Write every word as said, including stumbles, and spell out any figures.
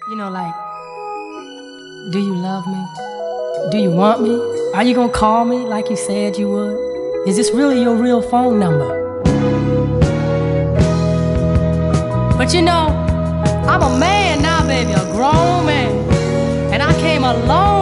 You know, like, do you love me? Do you want me? Are you gonna call me like you said you would? Is this really your real phone number? But you know, I'm a man now, baby, a grown man. And I came a long